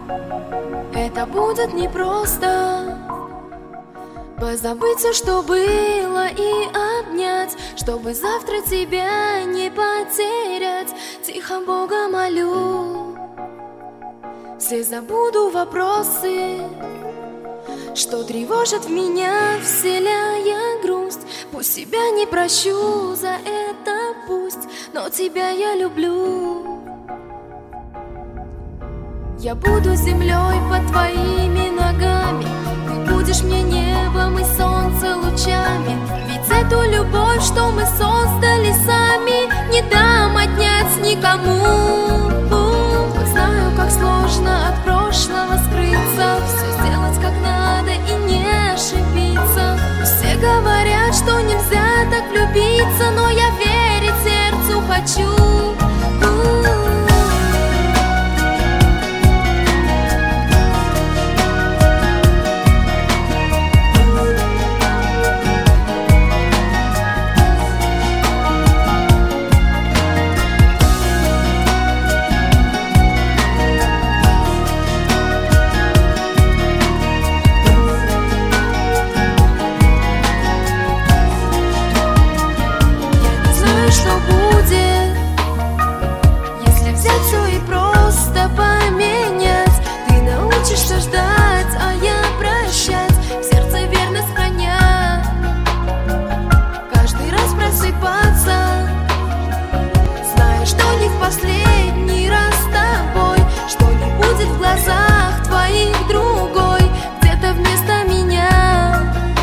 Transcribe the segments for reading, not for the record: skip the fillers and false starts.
Это будет непросто позабыть все, что было, и обнять, чтобы завтра тебя не потерять. Тихо Бога молю, все забуду вопросы, что тревожит меня, вселяя грусть. Пусть себя не прощу за это, пусть, но тебя я люблю. Я буду землей под твоими ногами, ты будешь мне небом и солнце лучами. Ведь эту любовь, что мы создали сами, не дам отнять никому. Знаю, как сложно от прошлого скрыться, все сделать как надо и не ошибиться. Все говорят, что нельзя так влюбиться, но я верить сердцу хочу. Что будет, если взять все и просто поменять? Ты научишься ждать, а я прощать, в сердце верность храня. Каждый раз просыпаться, зная, что не в последний раз с тобой, что не будет в глазах твоих другой, где-то вместо меня.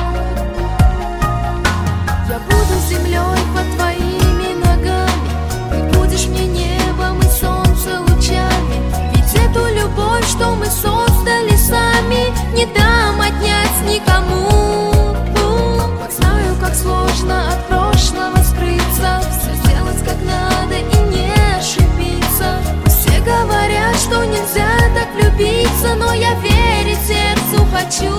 Я буду землей под твоими ногами, ты будешь мне небом и солнце лучами. Ведь эту любовь, что мы создали сами, не дам отнять никому. Вот знаю, как сложно от прошлого скрыться, все сделать как надо и не ошибиться. Все говорят, что нельзя так влюбиться, но я верить сердцу хочу.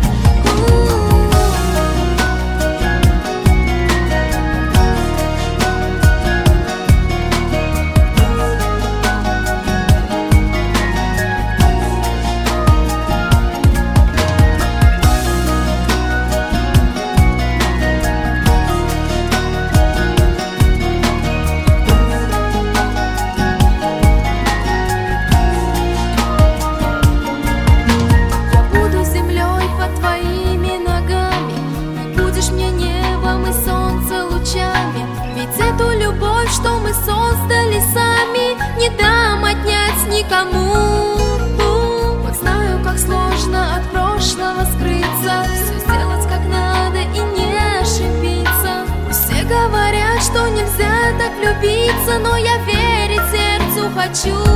Эту любовь, что мы создали сами, не дам отнять никому. Вот знаю, как сложно от прошлого скрыться, все сделать как надо и не ошибиться. Все говорят, что нельзя так влюбиться, но я верить сердцу хочу.